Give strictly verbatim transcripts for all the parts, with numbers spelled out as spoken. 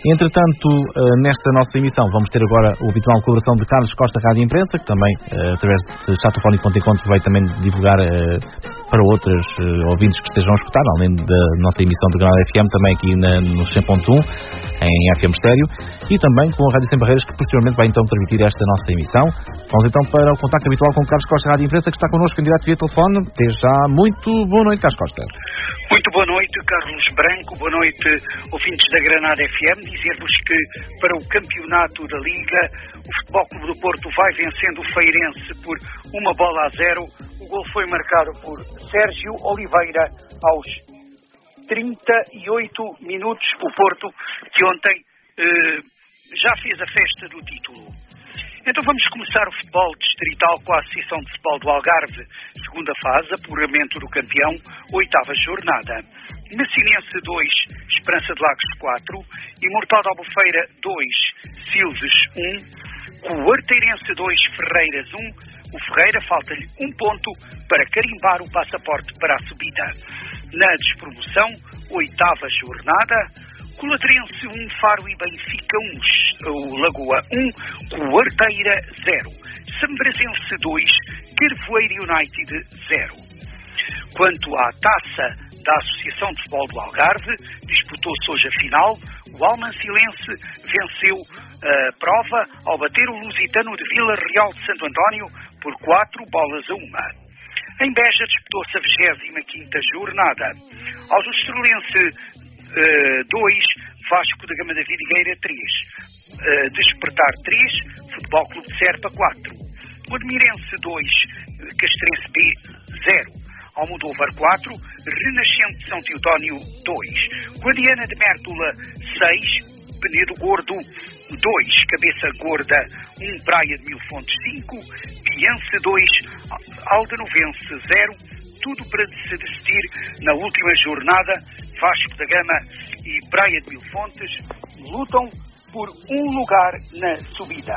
Entretanto, nesta nossa emissão vamos ter agora a habitual colaboração de Carlos Costa, Rádio Imprensa, que também, através de Chatofónico ponto encontro, vai também divulgar para outros ouvintes que estejam a escutar, além da nossa emissão do Granada F M, também aqui na, no cem ponto um, em F M Estéreo, e também com a Rádio Sem Barreiras, que posteriormente vai então transmitir esta nossa emissão. Vamos então para o contacto habitual com Carlos Costa, Rádio Imprensa, que está connosco em direto via telefone. Desde já, muito boa noite, Carlos Costa. Muito boa noite, Carlos Branco, boa noite, ouvintes da Granada F M. Dizer-vos que para o campeonato da Liga, o Futebol Clube do Porto vai vencendo o Feirense por uma bola a zero. O gol foi marcado por Sérgio Oliveira aos trinta e oito minutos. O Porto, que ontem eh, já fez a festa do título. Então vamos começar o futebol distrital com a Associação de Futebol do Algarve, segunda fase, apuramento do campeão, oitava jornada. Messinense dois, Esperança de Lagos quatro, Imortal de Albufeira dois, Silves um, Coarteirense dois, Ferreiras um. O Ferreira falta-lhe um ponto para carimbar o passaporte para a subida. Na despromoção, oitava jornada, Coladrense um, Faro e Benfica um, o Lagoa um, Coarteira zero, Sambrazense dois, Carvoeiro United zero. Quanto à taça da Associação de Futebol do Algarve, disputou-se hoje a final. O Almansilense venceu a prova ao bater o Lusitano de Vila Real de Santo António por quatro bolas a uma. Em Beja disputou-se a vigésima quinta jornada. Aos Estrelense dois, Vasco da Gama da Vidigueira três, uh, Despertar três, Futebol Clube de Serpa quatro, o Admirense dois, Castrense B zero, Almodóvar quatro, Renascente de São Teotónio dois, Guadiana de Mértola seis, Penedo Gordo dois, Cabeça Gorda um, Praia de Mil Fontes cinco, Piense dois, Aldenovense zero. Tudo para se decidir na última jornada. Vasco da Gama e Praia de Mil Fontes lutam por um lugar na subida.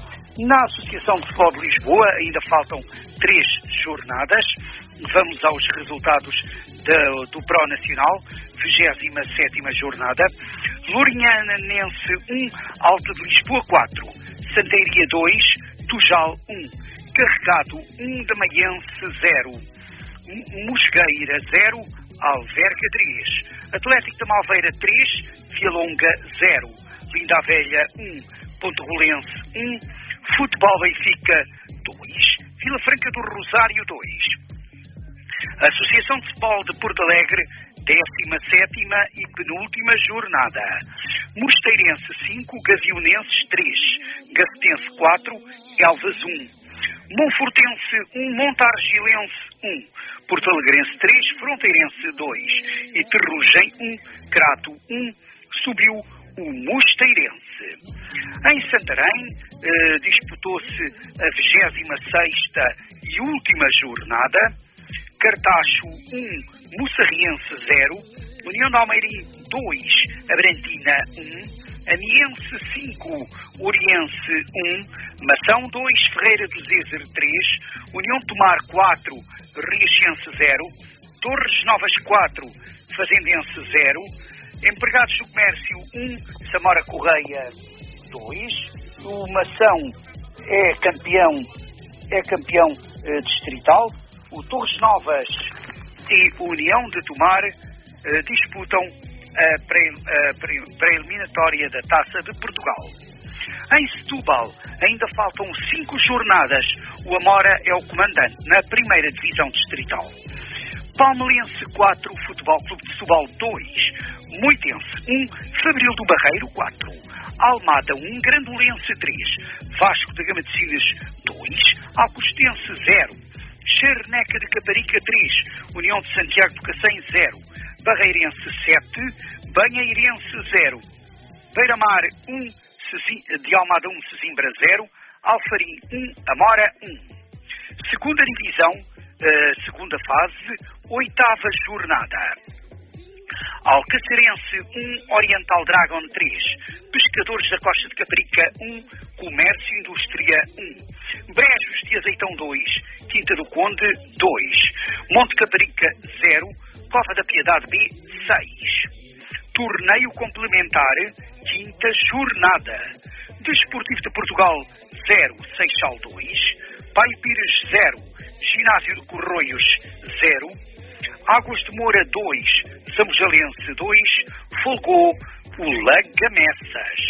Na Associação de Futebol de Lisboa ainda faltam três jornadas. Vamos aos resultados do, do Pro Nacional, vigésima sétima jornada. Lourinhanense um, Alta de Lisboa quatro, Santeiria dois, Tujal um, Carregado um, Damaiense zero, Mosgueira zero, Alverca três, Atlético da Malveira três, Vialonga zero, Linda a Velha um, Ponte Rolense um, Futebol Benfica dois, Vila Franca do Rosário dois. Associação de Futebol de Porto Alegre, décima sétima e penúltima jornada. Mosteirense cinco, Gavionenses três, Gacetense quatro, Elvas um, Monfortense um, Montargilense um, Porto Alegrense três, Fronteirense dois e Terrugem um, Crato um, subiu o Mosteirense. Em Santarém eh, disputou-se a vigésima sexta e última jornada. Cartacho um, Moçarriense zero, União de Almeirim dois, Abrantina um, Amiense cinco, Oriense um, Mação dois, Ferreira do Zézer três, União de Tomar quatro, Riachense zero, Torres Novas quatro, Fazendense zero, Empregados do Comércio um, Samora Correia dois, o Mação é campeão, é campeão eh, distrital. O Torres Novas e a União de Tomar eh, disputam a pré-eliminatória da Taça de Portugal. Em Setúbal ainda faltam cinco jornadas. O Amora é o comandante na primeira divisão distrital. Palmeirense quatro, Futebol Clube de Setúbal dois, Moitense um, Fabril do Barreiro quatro, Almada um, Grandolense três, Vasco da Gama de Sines dois, Alcostense zero, Charneca de Caparica três, União de Santiago do Cacém zero, Barreirense sete, Banheirense zero, Beira-Mar um, de Almada um, Sesimbra zero, Alfarim um, Amora um. Segunda divisão, uh, segunda fase, oitava jornada. Alcacerense um, Oriental Dragon três, Pescadores da Costa de Caparica um, Comércio e Indústria um, Brejos de Azeitão dois, Quinta do Conde dois, Monte Caparica zero, Cova da Piedade B seis. Torneio complementar quinta jornada. Desportivo de Portugal zero, Seixal dois, Pai Pires zero, Ginásio de Corroios zero, Águas de Moura dois, Samojalense dois, folgou o Lagamessas.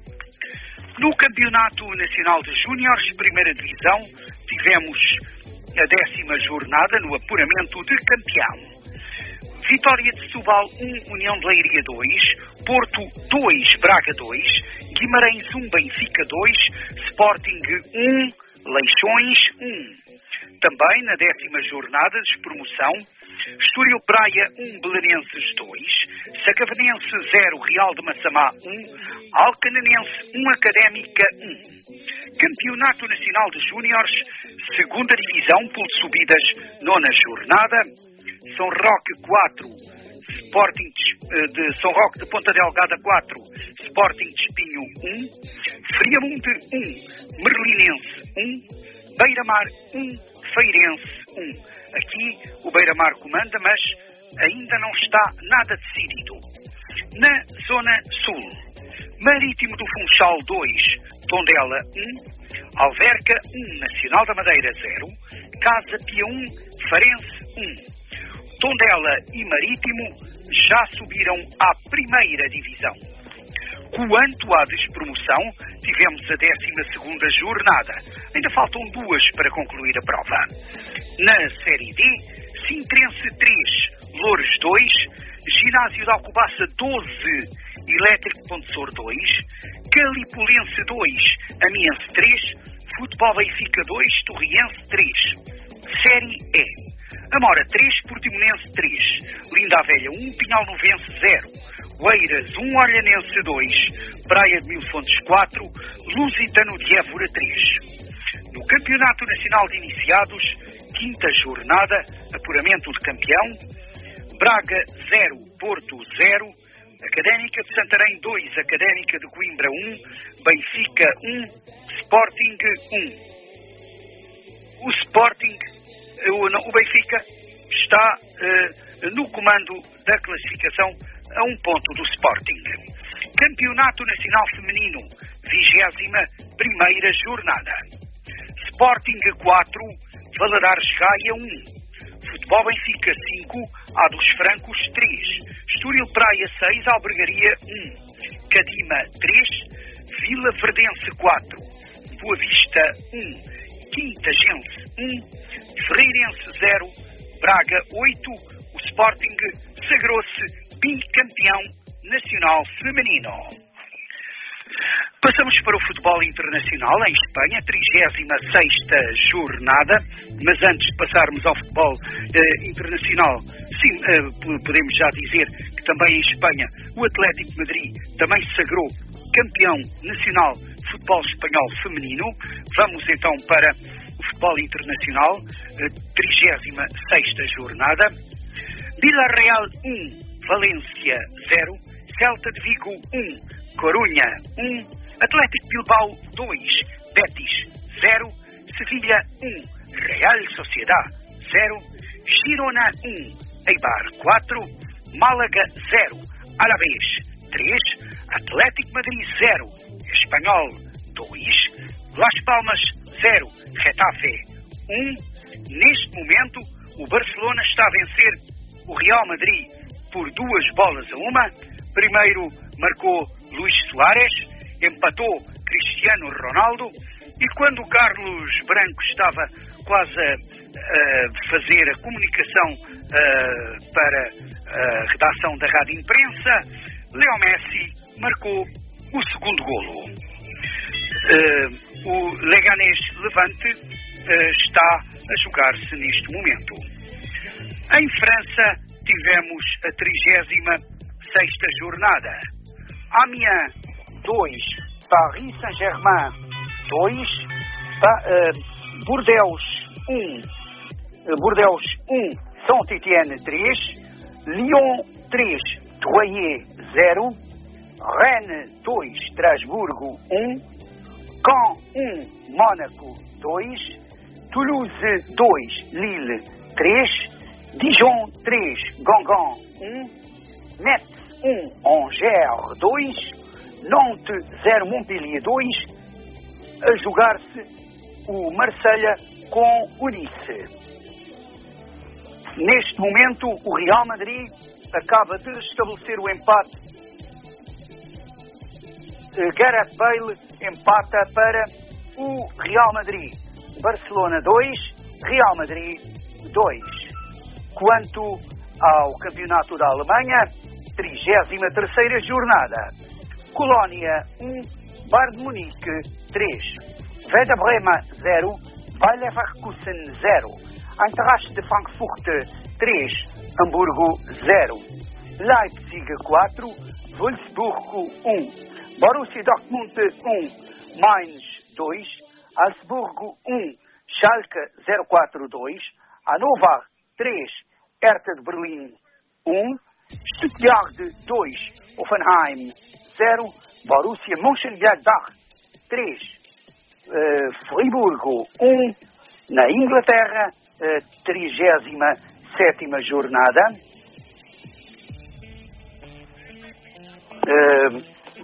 No Campeonato Nacional de Júniores, Primeira Divisão, tivemos a décima jornada no apuramento de campeão. Vitória de Setúbal um, União de Leiria dois, Porto dois, Braga dois, Guimarães um, Benfica dois, Sporting um, Leixões um. Também na décima jornada de promoção, Estoril Praia um, Belenenses dois, Sacavadeense zero, Real de Massamá um, Alcanenense um, Académica um. Campeonato Nacional de Júniores, segunda Divisão, pool de subidas, nona jornada, São Roque quatro, Sporting de, de São Roque de Ponta Delgada quatro, Sporting de Espinho um, Friamunde um, Merlinense um, Beira-Mar um, Feirense um. Aqui o Beira-Mar comanda, mas ainda não está nada decidido. Na Zona Sul, Marítimo do Funchal dois, Tondela um, Alverca um, Nacional da Madeira zero, Casa Pia um, Farense um. Tondela e Marítimo já subiram à primeira divisão. Quanto à despromoção, tivemos a décima segunda jornada. Ainda faltam duas para concluir a prova. Na Série D, Sintrense três, Loures dois, Ginásio de Alcobaça doze, Elétrico Pontessor dois, Calipulense dois, Amiense três, Futebol Benfica dois, Torriense três. Série E, Amora três, Portimonense três, Linda a Velha um, Pinhal Novense zero, Oeiras um, Olhanense dois, Praia de Mil Fontes quatro, Lusitano de Évora três. No Campeonato Nacional de Iniciados, quinta jornada, apuramento de campeão, Braga zero, Porto zero, Académica de Santarém dois, Académica de Coimbra um, Benfica um, Sporting um. O Sporting, o, não, o Benfica, está uh, no comando da classificação a um ponto do Sporting. Campeonato Nacional Feminino, vigésima primeira jornada. Sporting quatro, Valadares Gaia um, Futebol Benfica cinco, Ádolos Francos três, Estoril Praia seis, Albergaria um, Cadima três, Vila Verdense quatro, Boa Vista um, Quintagense um, Ferreirense zero, Braga oito. O Sporting sagrou-se bicampeão nacional feminino. Passamos para o futebol internacional em Espanha, trigésima sexta jornada, mas antes de passarmos ao futebol eh, internacional, sim, eh, podemos já dizer que também em Espanha o Atlético de Madrid também se sagrou campeão nacional de futebol espanhol feminino. Vamos então para o futebol internacional, trigésima sexta jornada. Villarreal um, Valência zero, Celta de Vigo um, Corunha um, Atlético Bilbao dois, Betis zero, Sevilha um, Real Sociedad zero, Girona um, Eibar quatro, Málaga zero, Alavés três, Atlético Madrid zero, Espanhol dois, Las Palmas zero, Getafe um. Neste momento, o Barcelona está a vencer o Real Madrid por duas bolas a uma. Primeiro marcou Luís Soares, empatou Cristiano Ronaldo, e quando o Carlos Branco estava quase a, a fazer a comunicação a, para a redação da Rádio Imprensa, Leo Messi marcou o segundo golo. Uh, o Leganés Levante uh, está a jogar-se neste momento. Em França tivemos a trigésima sexta jornada. Amiens dois, Paris Saint-Germain dois, uh, Bordeaux um, uh, Bordeaux um, Saint-Étienne três, Lyon três, Troyes zero, Rennes dois, Estrasburgo um, Caen um, Mónaco dois, Toulouse dois, Lille três, Dijon três, Guingamp um, Metz um, Angers dois, Nantes zero, Montpellier dois. A jogar-se o Marselha com o Nice. Neste momento, o Real Madrid acaba de restabelecer o empate. Gareth Bale empata para o Real Madrid. Barcelona dois, Real Madrid dois. Quanto ao campeonato da Alemanha, trigésima terceira jornada. Colónia um, Bayern de Munique três. Werder Bremen zero, Bayer Leverkusen zero. Eintracht de Frankfurt três, Hamburgo zero. Leipzig quatro, Wolfsburgo um. Borussia Dortmund um, Mainz dois. Salzburgo um, Schalke zero quatro dois. Hannover três, Hertha de Berlim um. Stuttgart dois, Hoffenheim zero. Borussia Mönchengladbach três, uh, Friburgo um. Na Inglaterra, a trigésima sétima jornada. Uh,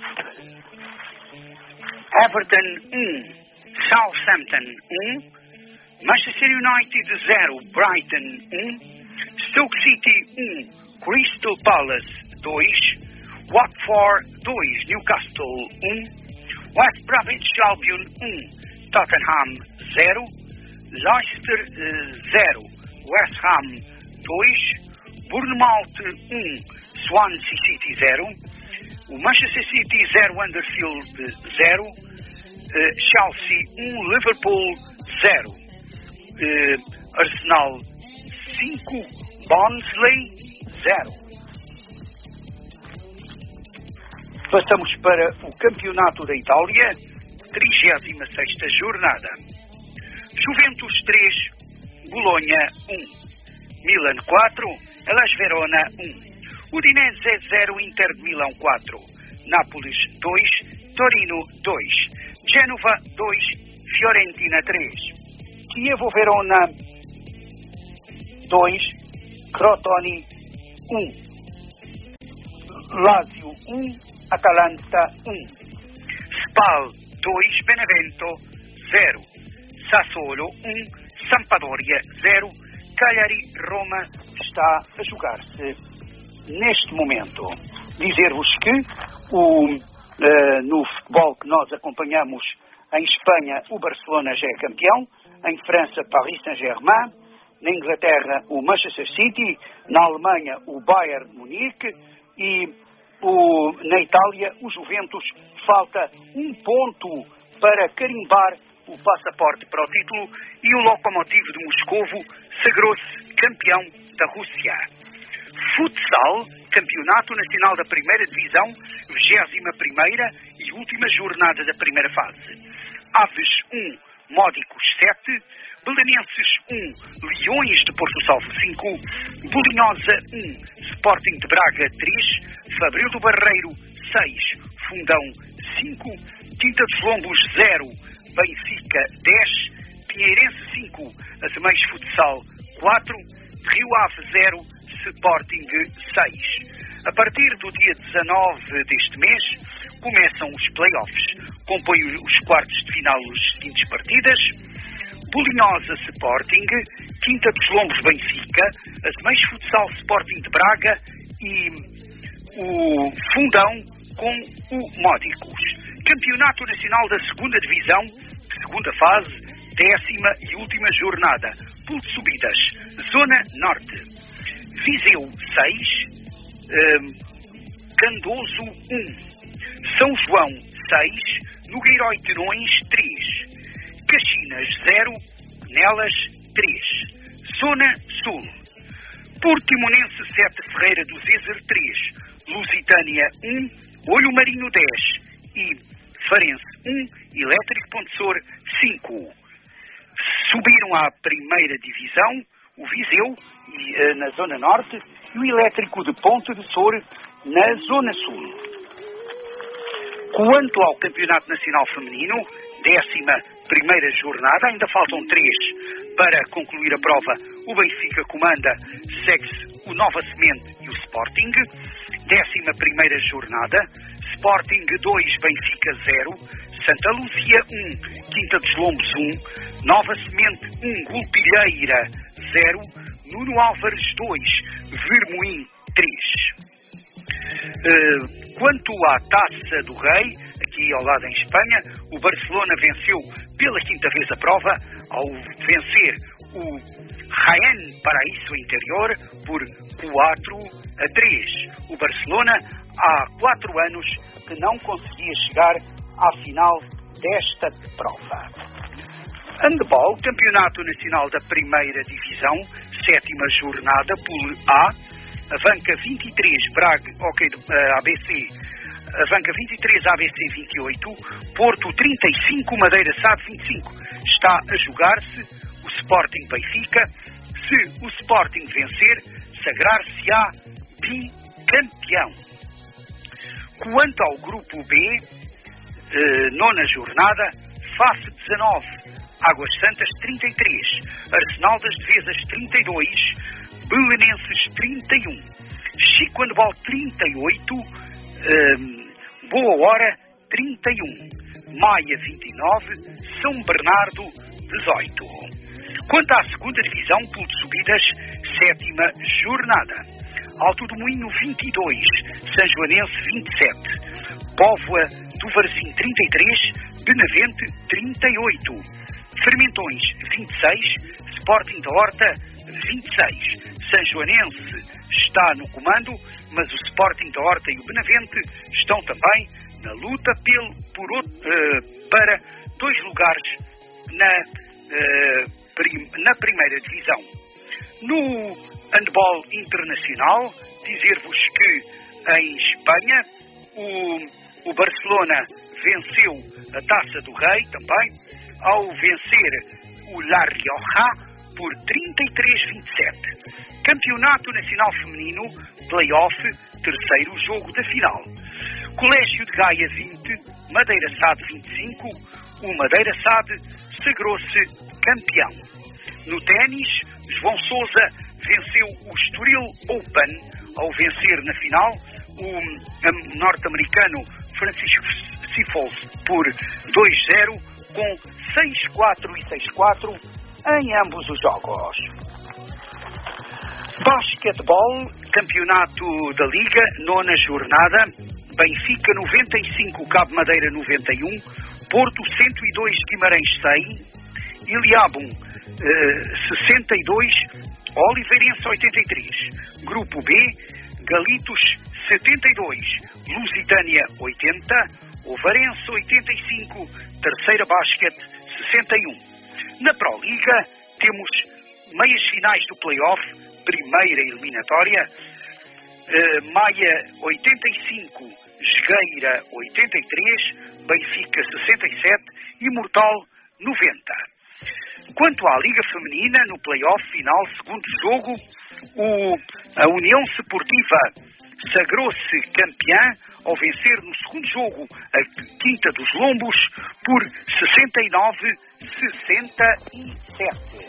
Everton um, Southampton um. Manchester United zero, Brighton um. Stoke City um, Crystal Palace dois. Watford dois, Newcastle um. West Bromwich Albion um, Tottenham zero. Leicester zero, West Ham dois, Bournemouth um, Swansea City zero, o Manchester City zero, Huddersfield zero, uh, Chelsea um, Liverpool zero, uh, Arsenal cinco, Barnsley zero. Passamos para o Campeonato da Itália, trigésima sexta jornada. Juventus três, Bolonha um, Milan quatro, Hellas Verona um, Udinese zero, Inter de Milão quatro, Nápoles dois, Torino dois, Génova dois, Fiorentina três, Chievo Verona dois, Crotone um, Lazio um, Atalanta um, Spal dois, Benevento zero, Sassuolo um, Sampdoria zero, Cagliari Roma está a jogar-se neste momento. Dizer-vos que o, uh, no futebol que nós acompanhamos em Espanha, o Barcelona já é campeão, em França, Paris Saint-Germain, na Inglaterra, o Manchester City, na Alemanha, o Bayern de Munique e o, na Itália, o Juventus. Falta um ponto para carimbar o passaporte para o título e o Lokomotiv de Moscovo sagrou-se campeão da Rússia. Futsal, Campeonato Nacional da Primeira Divisão, vigésima primeira e última jornada da primeira fase. Aves um, Módicos sete, Belenenses um, Leões de Porto Salvo cinco, Bolinhosa um, Sporting de Braga três, Fabril do Barreiro seis, Fundão cinco, Quinta dos Lombos zero, Benfica dez, Pinheirense cinco, Azemais Futsal quatro, Rio Ave zero, Sporting seis. A partir do dia dezanove deste mês começam os play-offs. Compõem os quartos de final os seguintes partidas: Bolinhosa Sporting, Quinta dos Lombos Benfica, Azemais Futsal Sporting de Braga e o Fundão com o Módicos. Campeonato Nacional da Segunda Divisão, segunda fase, décima e última jornada. Pool de subidas, Zona Norte. Viseu seis, um, Candoso um, São João seis, Nogueiró e Tenões três, Caxinas zero, Nelas três. Zona Sul. Portimonense sete, Ferreira do Zezer três, Lusitânia um, Olho Marinho dez e Farense um, Elétrico Pontessor cinco. Subiram à primeira divisão o Viseu e, uh, na Zona Norte e o Elétrico de Ponte de Sor na Zona Sul. Quanto ao Campeonato Nacional Feminino, décima primeira jornada, ainda faltam três para concluir a prova. O Benfica comanda, segue-se o Nova Semente e o Sporting. Décima primeira jornada, Sporting dois, Benfica zero, Santa Lúcia um, Quinta dos Lombos um, Nova Semente um, Golpilheira zero, Nuno Álvares dois, Vermoim três. Uh, quanto à Taça do Rei, aqui ao lado em Espanha, o Barcelona venceu pela quinta vez a prova ao vencer o Jaén Paraíso Interior por quatro a três. O Barcelona há quatro anos que não conseguia chegar à final desta prova. Handball, Campeonato Nacional da Primeira Divisão, sétima jornada, Pool A, Avanca vinte e três, Braga, ok, A B C, Avanca vinte e três, A B C vinte e oito, Porto trinta e cinco, Madeira S A D vinte e cinco. Está a jogar-se o Sporting Benfica. Se o Sporting vencer, sagrar-se-á bicampeão. Quanto ao grupo B, eh, nona jornada, F A F dezanove, Águas Santas trinta e três, Arsenal das Devesas trinta e dois, Belenenses trinta e um, Chico Handball trinta e oito, eh, Boa Hora trinta e um, Maia vinte e nove, São Bernardo dezoito. Quanto à segunda divisão, pool de subidas, sétima jornada. Alto do Moinho vinte e dois, São Joanense vinte e sete, Póvoa do Varzim trinta e três, Benavente trinta e oito, Fermentões vinte e seis, Sporting da Horta vinte e seis. São Joanense está no comando, mas o Sporting da Horta e o Benavente estão também na luta pelo, por outro, uh, para dois lugares na, uh, prim, na primeira divisão. No handball internacional, dizer-vos que em Espanha o, o Barcelona venceu a Taça do Rei também, ao vencer o La Rioja por trinta e três a vinte e sete. Campeonato Nacional Feminino, Play-off, terceiro jogo da final. Colégio de Gaia vinte, Madeira S A D vinte e cinco, o Madeira S A D sagrou-se campeão. No ténis, João Sousa venceu o Estoril Open ao vencer na final o norte-americano Francisco Sifols por dois a zero com seis a quatro e seis a quatro em ambos os jogos. Basquetebol, Campeonato da Liga, nona jornada, Benfica noventa e cinco, Cabo Madeira noventa e um, Porto cento e dois, Guimarães cem, Iliabum eh, sessenta e dois, Oliveirense oitenta e três. Grupo B, Galitos setenta e dois, Lusitânia oitenta, Ovarense oitenta e cinco, Terceira Basquete sessenta e um. Na Proliga temos meias finais do play-off, primeira eliminatória, uh, Maia oitenta e cinco, Jogueira oitenta e três, Benfica sessenta e sete, Imortal noventa. Quanto à Liga Feminina, no play-off final, segundo jogo, o, a União Sportiva sagrou-se campeã ao vencer no segundo jogo a Quinta dos Lombos por sessenta e nove a sessenta e sete.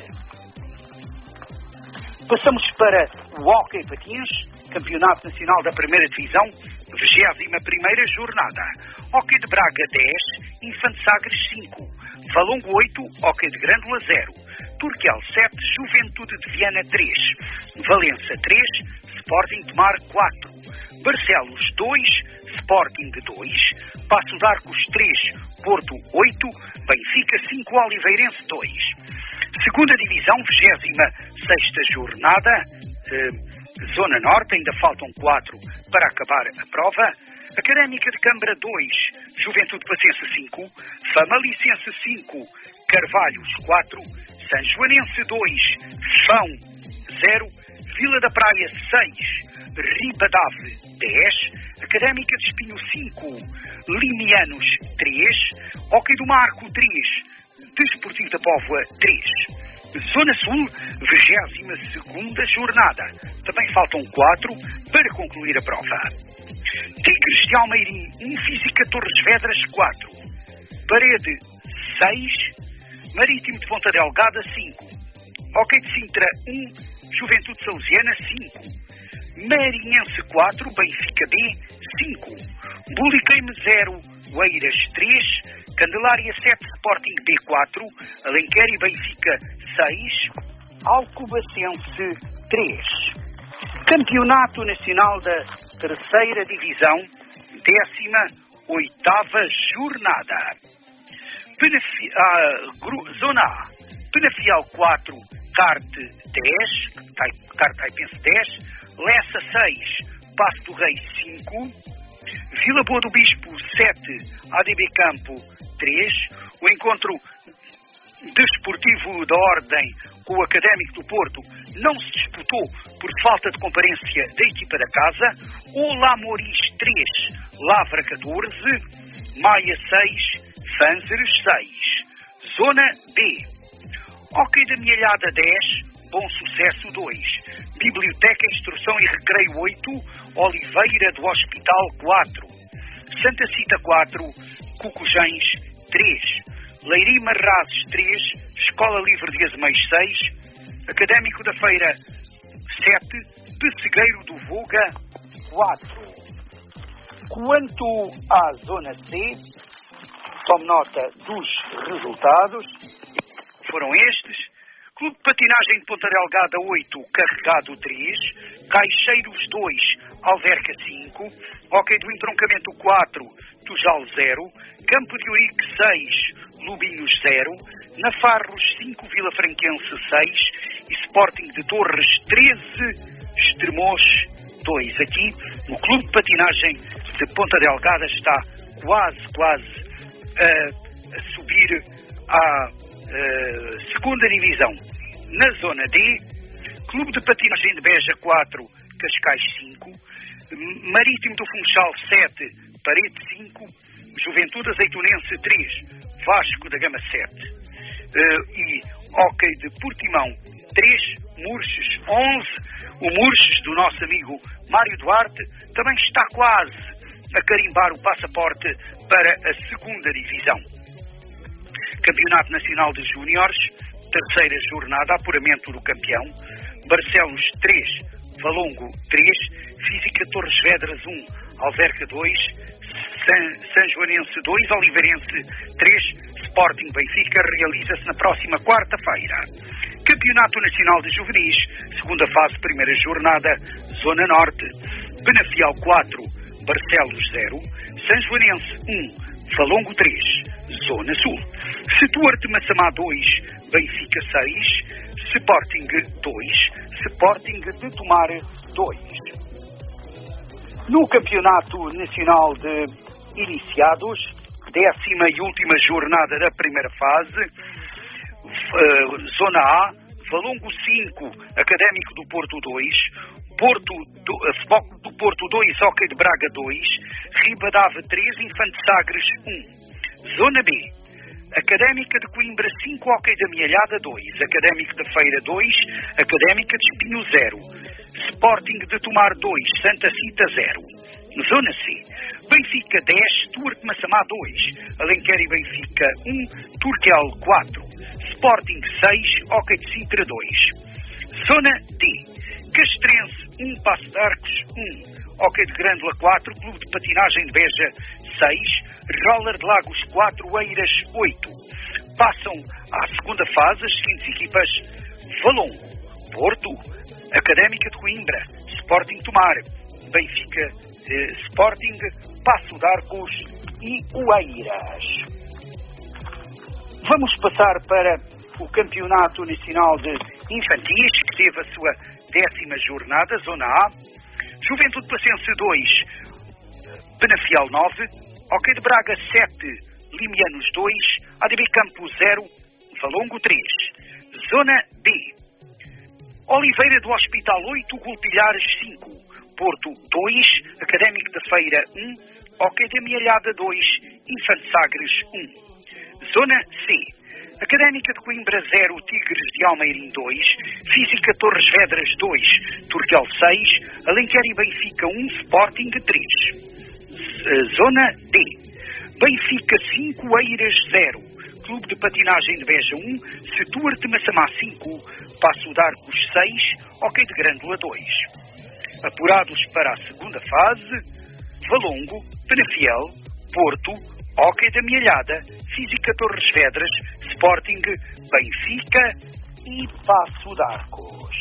Passamos para o Hóquei Patins, Campeonato Nacional da Primeira Divisão, vigésima primeira jornada. Hóquei de Braga dez, Infante Sagres cinco, Valongo oito, Hóquei de Grândola zero, Turquel sete, Juventude de Viana três, Valença três, Sporting de Mar quatro, Barcelos dois, Sporting dois, Passo de Arcos três, Porto oito, Benfica cinco, Oliveirense dois. Segunda Divisão, vigésima sexta jornada, eh, Zona Norte, ainda faltam quatro para acabar a prova. Académica de Câmara dois, Juventude Pacense cinco, Famalicense cinco, Carvalhos quatro, São Joanense dois, Fão zero, Vila da Praia seis, Ribadave dez, Académica de Espinho cinco, Limianos três, Hóquei do Marco três, Desportivo da Póvoa três. Zona Sul, vigésima segunda jornada. Também faltam quatro para concluir a prova. Tigres de Almeirim um, Física Torres Vedras quatro, Parede seis, Marítimo de Ponta Delgada cinco, Hóquei de Sintra um, Juventude Salesiana cinco, Marinhense quatro, Benfica B cinco. Bulicame zero, Oeiras três. Candelária sete, Sporting B quatro. Alenquer e Benfica seis. Alcobacense três. Campeonato Nacional da Terceira Divisão, décima oitava jornada. Penafi- ah, gru- Zona A, Penafiel quatro, Carte dez, Carte Taipense dez, Lessa seis, Passo do Rei cinco, Vila Boa do Bispo sete, A D B Campo três, o encontro desportivo da Ordem com o Académico do Porto não se disputou por falta de comparência da equipa da casa. Olá Moris três, Lavra catorze, Maia seis, Fanzeres seis. Zona B, Hóquei da Mielhada dez, Bom Sucesso dois, Biblioteca, Instrução e Recreio oito, Oliveira do Hospital quatro, Santa Cita quatro, Cucujães três, Leiria Marrazes três, Escola Livre de Azeméis seis, Académico da Feira sete, Pessegueiro do Voga quatro. Quanto à Zona C, tome nota dos resultados. Foram estes: Clube de Patinagem de Ponta Delgada oito, Carregado três, Caixeiros dois, Alverca cinco, Hóquei do Entroncamento quatro, Tujal zero, Campo de Ourique seis, Lubinhos zero, Nafarros cinco, Vila Franquense seis e Sporting de Torres treze, Estremoz dois. Aqui, o Clube de Patinagem de Ponta Delgada está quase, quase uh, a subir à uh, segunda divisão. Na Zona D, Clube de Patinagem de Beja quatro, Cascais cinco, Marítimo do Funchal sete, Parede cinco, Juventude Azeitonense três, Vasco da Gama sete. Uh, e Hóquei de Portimão três, Murches onze. O Murches, do nosso amigo Mário Duarte, também está quase a carimbar o passaporte para a segunda divisão. Campeonato Nacional de Júniores, terceira jornada, apuramento do campeão. Barcelos três, Valongo três, Física Torres Vedras um, Alverca dois, San, San Joanense dois, Oliveirense três, Sporting Benfica realiza-se na próxima quarta-feira. Campeonato Nacional de Juvenis, segunda fase, primeira jornada, Zona Norte. Penafiel quatro, Barcelos zero, San Joanense um, Valongo três, Zona Sul. Setuarte Massamá dois, Benfica seis, Sporting dois, Sporting de Tomar dois. No Campeonato Nacional de Iniciados, décima e última jornada da primeira fase, uh, Zona A, Valongo cinco, Académico do Porto dois, Porto do, uh, do Porto dois, Hóquei de Braga dois, Ribadave três, Infante Sagres um. Zona B, Académica de Coimbra cinco, Hóquei da Mielhada dois, Académico da Feira dois, Académica de Espinho zero, Sporting de Tomar dois, Santa Cita zero. Zona C, Benfica dez, Tuarte Massamá dois, Alenquer e Benfica um, Turquel quatro, Sporting seis, Hóquei de Sintra dois. Zona D, Castrense um, Passo de Arcos um, Hóquei de Grândola quatro, Clube de Patinagem de Beja seis, Roller de Lagos quatro, Eiras oito. Passam à segunda fase as seguintes equipas: Valongo, Porto, Académica de Coimbra, Sporting Tomar, Benfica, eh, Sporting, Passo de Arcos e Oeiras. Vamos passar para o Campeonato Nacional de Infantis, que teve a sua décima jornada, Zona A. Juventude Placense dois, Penafiel nove, Hóquei de Braga sete, Limianos dois, A D B Campo zero, Valongo três. Zona B, Oliveira do Hospital oito, Golpilhares cinco, Porto dois, Académico da Feira um, Hóquei da Mielhada dois, Infante Sagres um. Zona C, Académica de Coimbra zero, Tigres de Almeirim dois, Física Torres Vedras dois, Turquel seis, Alenquer e Benfica um, Sporting três. Zona D, Benfica cinco, Eiras zero, Clube de Patinagem de Beja um, Setuarte Massamá cinco, Passo de Arcos seis, Hóquei de Grândola dois. Apurados para a segunda fase, Valongo, Penafiel, Porto, Hóquei da Mielhada, Física Torres Vedras, Sporting, Benfica e Paço de Arcos.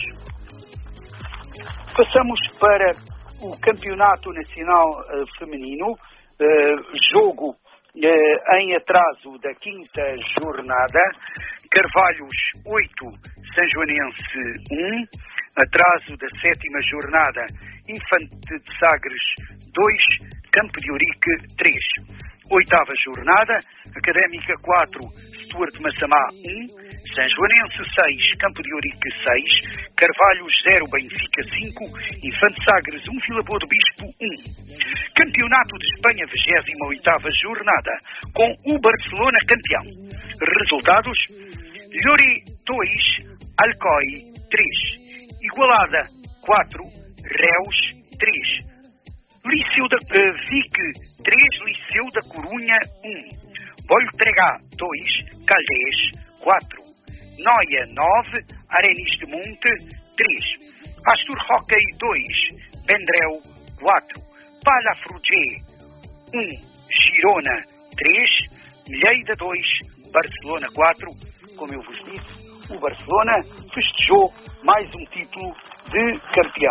Passamos para o Campeonato Nacional uh, Feminino, uh, jogo uh, em atraso da quinta jornada. Carvalhos oito, Sanjoanense um, atraso da sétima jornada, Infante de Sagres dois, Campo de Ourique três. Oitava jornada, Académica quatro, Stuart de Massamá um, Sanjoanense seis, Campo de Ourique seis, Carvalhos zero, Benfica cinco, Infante Sagres um, Vila Boa do Bispo um. Campeonato de Espanha, vigésima oitava jornada, com o Barcelona campeão. Resultados: Llori dois, Alcoy três, Igualada quatro, Reus três, Liceu da, uh, Vic três, Liceu da Corunha um, Boltregá dois, Calhés quatro, Noia nove, Arenis de Monte três, Astur Hockey dois, Vendrell quatro, Palafrugé um, Girona três, Lleida dois, Barcelona quatro. Como eu vos disse, o Barcelona festejou mais um título de campeão.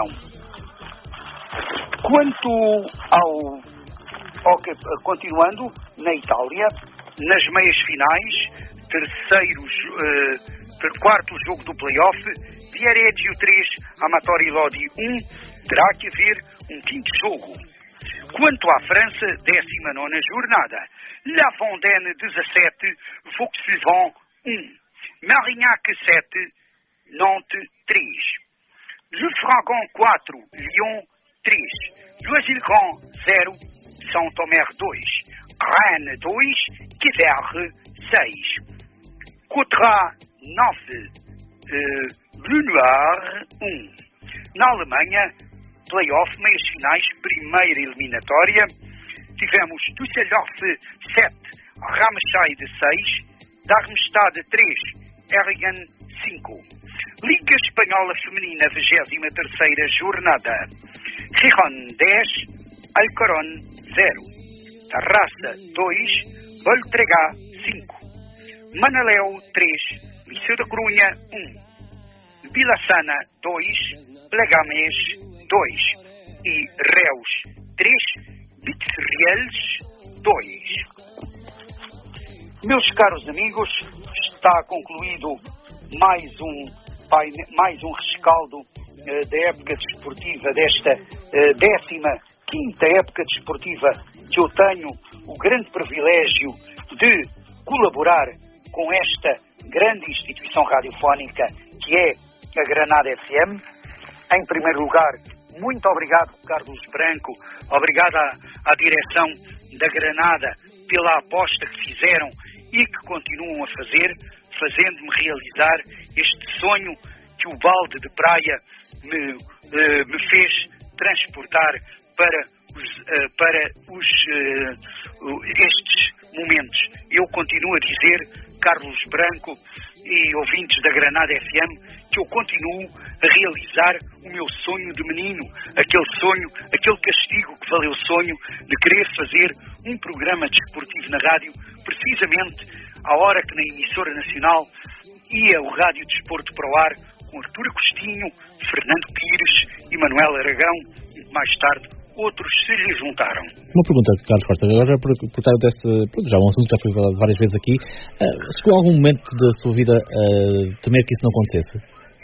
Quanto ao, ao continuando na Itália, nas meias finais, terceiros, uh, quarto jogo do play-off, Viareggio três, Amatori Lodi um, terá que haver um quinto jogo. Quanto à França, décima nona jornada, La Vendée dezassete, Vauxhall um, Marignac sete, Nantes três, Le Fragon quatro, Lyon três, Loisy-le-Grand zero, Saint-Omer dois, Rennes dois, Quimper seis, Coutras nove, uh, Bleu Noir um. Na Alemanha, play-off, meias finais, primeira eliminatória, tivemos Düsseldorf sete, Ramscheid seis, Darmstadt três, Erlangen cinco. Liga Espanhola Feminina, vigésima terceira jornada, Gijón dez, Alcorcón zero, Tarrasa dois, Voltregá cinco, Manaleu três, Liceu da Corunha um, Vilassana dois, Leganés dois e Reus três, Vitrieles dois. Meus caros amigos, está concluído mais um, mais um rescaldo uh, da época desportiva, desta uh, décima quinta época desportiva, que eu tenho o grande privilégio de colaborar com esta grande instituição radiofónica que é a Granada F M. Em primeiro lugar, muito obrigado, Carlos Branco, obrigado à, à direção da Granada pela aposta que fizeram e que continuam a fazer, fazendo-me realizar este sonho que o balde de praia me, uh, me fez transportar para os, uh, para os, uh, estes momentos. Eu continuo a dizer, Carlos Branco e ouvintes da Granada F M, que eu continuo a realizar o meu sonho de menino, aquele sonho, aquele castigo que valeu o sonho de querer fazer um programa desportivo na rádio, precisamente à hora que na emissora nacional ia o Rádio Desporto para o ar, com Artur Agostinho, Fernando Pires e Manuel Aragão, e mais tarde outros se lhe juntaram. Uma pergunta, Carlos Costa, agora por, por trás desse, já um assunto que já foi falado várias vezes aqui, uh, chegou algum momento da sua vida a uh, temer que isso não acontecesse?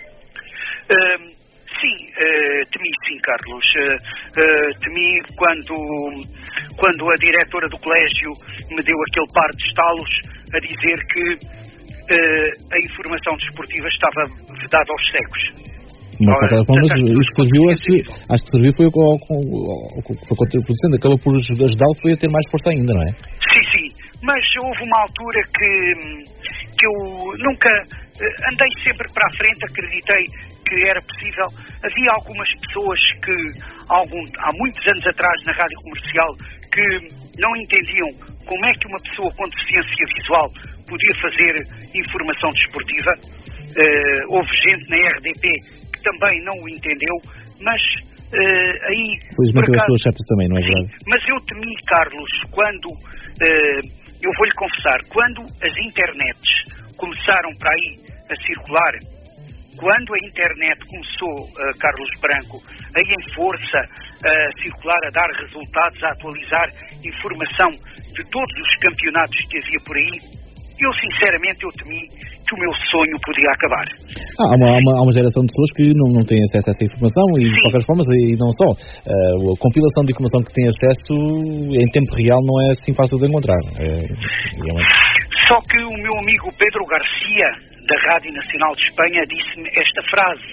Uh, sim, uh, temi sim, Carlos. Uh, uh, temi quando, quando a diretora do colégio me deu aquele par de estalos a dizer que uh, a informação desportiva estava vedada aos cegos. Mas, Ora, mas isso serviu, acho, acho que serviu foi o que foi contraproducente, acabou por ajudá-lo foi a ter mais força ainda, não é? Sim, sim, mas houve uma altura que, que eu nunca andei sempre para a frente, acreditei que era possível. Havia algumas pessoas que algum, há muitos anos atrás na rádio comercial que não entendiam como é que uma pessoa com deficiência visual podia fazer informação desportiva. Uh, houve gente na R D P também não o entendeu, mas Uh, aí, felizmente eu estou certo também, não é verdade? Sim, mas eu temi, Carlos, quando, uh, eu vou-lhe confessar, quando as internets começaram para aí a circular, quando a internet começou, uh, Carlos Branco, aí em força, a circular, a dar resultados, a atualizar informação de todos os campeonatos que havia por aí, eu sinceramente eu temi que o meu sonho podia acabar. Ah, há, uma, há, uma, há uma geração de pessoas que não, não têm acesso a essa informação e, Sim. de qualquer forma, e não só. Uh, a compilação de informação que têm acesso em tempo real não é assim fácil de encontrar. É, é uma... Só que o meu amigo Pedro Garcia, da Rádio Nacional de Espanha, disse-me esta frase: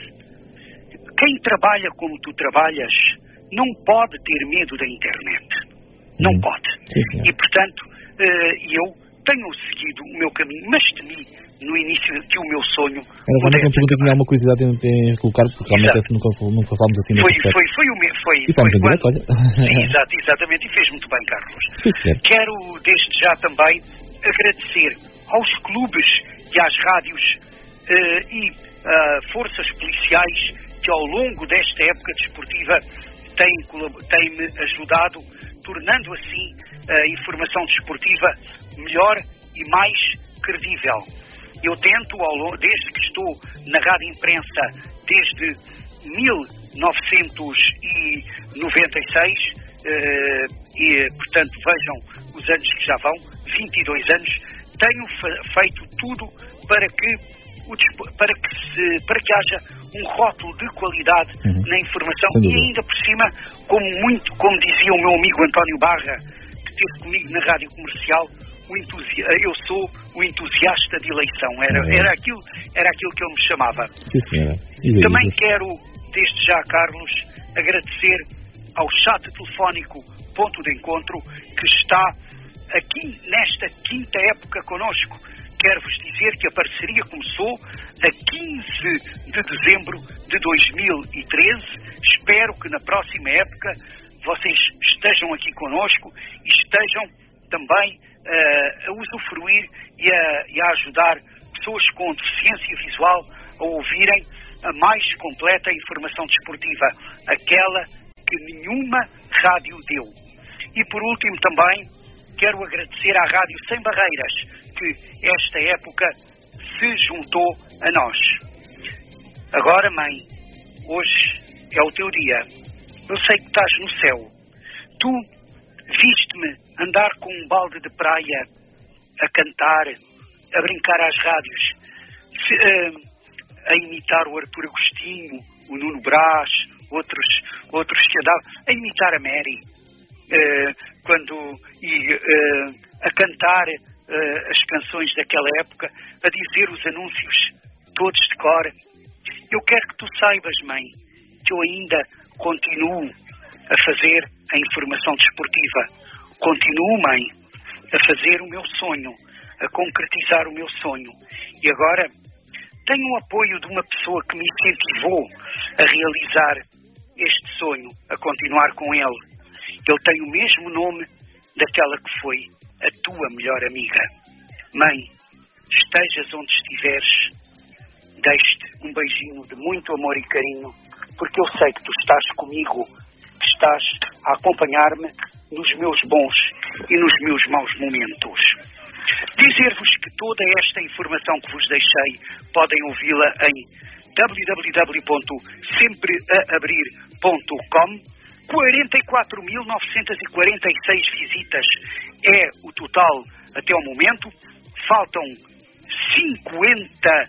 quem trabalha como tu trabalhas não pode ter medo da internet. Não hum. pode. Sim, e, portanto, uh, eu tenho seguido o meu caminho, mas temi no início que o meu sonho... Era realmente uma pergunta que tinha alguma curiosidade em, em colocar, porque realmente esse nunca, nunca falámos assim foi, foi, foi, foi o meu... Foi, e estamos em direto, olha. Sim, exato, exatamente, e fez muito bem, Carlos. Sim, Quero, desde já também, agradecer aos clubes e às rádios uh, e uh, forças policiais que ao longo desta época desportiva têm-me têm ajudado, tornando assim a informação desportiva melhor e mais credível. Eu tento, ao longo, desde que estou na Rádio Imprensa, desde mil novecentos e noventa e seis, eh, e, portanto, vejam os anos que já vão, vinte e dois anos, tenho feito tudo para que, o, para que, se, para que haja um rótulo de qualidade uhum. na informação e ainda por cima, como, muito, como dizia o meu amigo António Barra, que esteve comigo na Rádio Comercial, o entusi... eu sou o entusiasta de eleição, era, uhum. era, aquilo, era aquilo que eu me chamava. Sim, Também quero, desde já, Carlos, agradecer ao chat telefónico Ponto de Encontro, que está aqui nesta quinta época connosco. Quero-vos dizer que a parceria começou a quinze de dezembro de dois mil e treze. Espero que na próxima época vocês estejam aqui connosco e estejam também uh, a usufruir e a, e a ajudar pessoas com deficiência visual a ouvirem a mais completa informação desportiva, aquela que nenhuma rádio deu. E por último também quero agradecer à Rádio Sem Barreiras, que esta época se juntou a nós. Agora, mãe, hoje é o teu dia. Eu sei que estás no céu. Tu viste-me andar com um balde de praia, a cantar, a brincar às rádios, se, uh, a imitar o Artur Agostinho, o Nuno Brás, outros, outros que andavam, a imitar a Mary, uh, quando, e uh, a cantar uh, as canções daquela época, a dizer os anúncios todos de cor. Eu quero que tu saibas, mãe, que eu ainda continuo a fazer a informação desportiva. Continuo, mãe, a fazer o meu sonho, a concretizar o meu sonho. E agora tenho o apoio de uma pessoa que me incentivou a realizar este sonho, a continuar com ele. Ele tem o mesmo nome daquela que foi a tua melhor amiga. Mãe, estejas onde estiveres, deixe-te um beijinho de muito amor e carinho, porque eu sei que tu estás comigo, que estás a acompanhar-me nos meus bons e nos meus maus momentos. Dizer-vos que toda esta informação que vos deixei podem ouvi-la em w w w ponto sempre a abrir ponto com. quarenta e quatro mil novecentas e quarenta e seis visitas é o total até o momento. Faltam cinquenta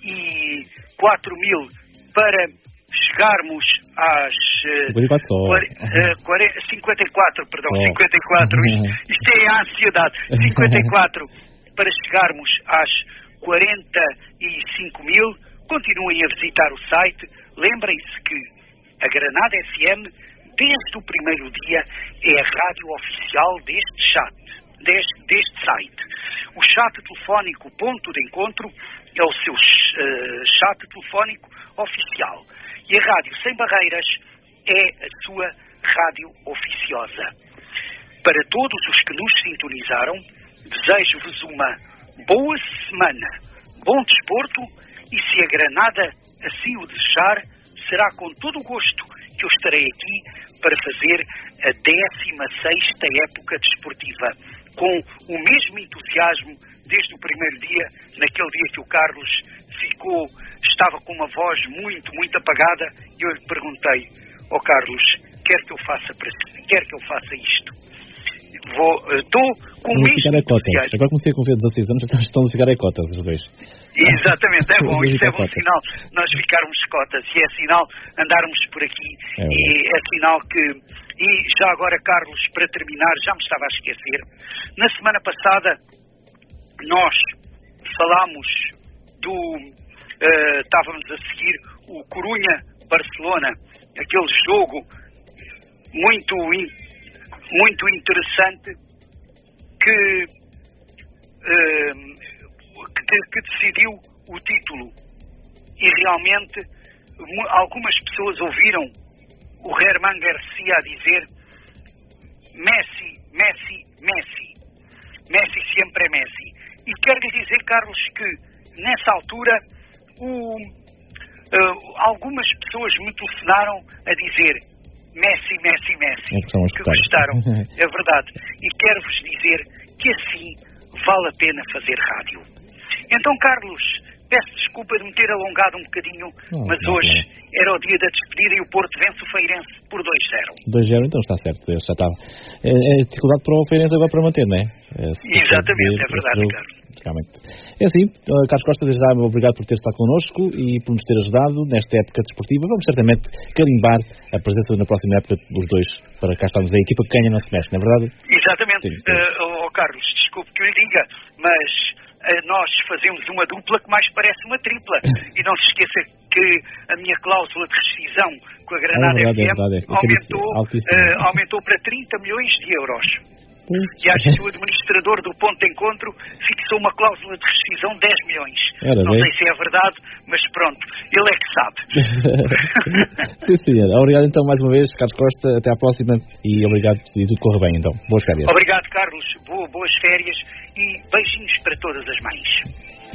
e quatro mil para chegarmos às cinquenta e quatro, uh, quarenta, cinquenta e quatro, perdão, oh. cinquenta e quatro, isto, isto é a ansiedade, cinquenta e quatro para chegarmos às quarenta e cinco mil. Continuem a visitar o site. Lembrem-se que a Granada F M, desde o primeiro dia, é a rádio oficial deste chat, deste, deste site. O chat telefónico Ponto de Encontro é o seu uh, chat telefónico oficial. E a Rádio Sem Barreiras é a sua rádio oficiosa. Para todos os que nos sintonizaram, desejo-vos uma boa semana, bom desporto, e se a Granada assim o desejar, será com todo o gosto que que eu estarei aqui para fazer a décima sexta época desportiva, com o mesmo entusiasmo desde o primeiro dia, naquele dia que o Carlos ficou, estava com uma voz muito, muito apagada, e eu lhe perguntei: ó Carlos, quer que eu faça para quer que eu faça isto? Vou, estou com o mesmo entusiasmo. Agora comecei a confiar dezasseis anos, então estão a ficar em cotas os dois. Exatamente, é bom, isso é bom sinal, nós ficarmos cotas, e é sinal andarmos por aqui, é e é sinal que, e já agora, Carlos, para terminar, já me estava a esquecer, na semana passada nós falámos do, uh, estávamos a seguir o Corunha-Barcelona, aquele jogo muito, muito interessante que, uh, que, que decidiu o título, e realmente algumas pessoas ouviram o Germán Garcia a dizer: Messi, Messi, Messi, Messi sempre é Messi. E quero lhe dizer, Carlos, que nessa altura o, uh, algumas pessoas me telefonaram a dizer: Messi, Messi, Messi, é que gostaram, é verdade. E quero-vos dizer que assim vale a pena fazer rádio. Então, Carlos, peço desculpa de me ter alongado um bocadinho, não, mas não, hoje não. Era o dia da despedida e o Porto vence o Feirense por dois a zero. dois a zero, então está certo, já está. É, é dificuldade para o Feirense agora para manter, não é? é Exatamente, é verdade, Ricardo. Realmente. É assim, Carlos Costa, desde já, obrigado por ter estado connosco e por nos ter ajudado nesta época desportiva. Vamos certamente carimbar a presença na próxima época dos dois, para cá estarmos a equipa que ganha no semestre, não é verdade? Exatamente. Sim, sim. Uh, oh, Carlos, desculpe que eu lhe diga, mas nós fazemos uma dupla que mais parece uma tripla. E não se esqueça que a minha cláusula de rescisão com a Granada é verdade, F M é verdade. aumentou, uh, aumentou para trinta milhões de euros. E acho que o administrador do Ponto de Encontro fixou uma cláusula de rescisão de dez milhões. Era não bem. sei se é verdade, mas pronto, ele é que sabe. Sim, senhor. Obrigado então mais uma vez, Carlos Costa. Até à próxima e obrigado e tudo corra bem então. Boas férias. Obrigado, Carlos. Boas férias e beijinhos para todas as mães.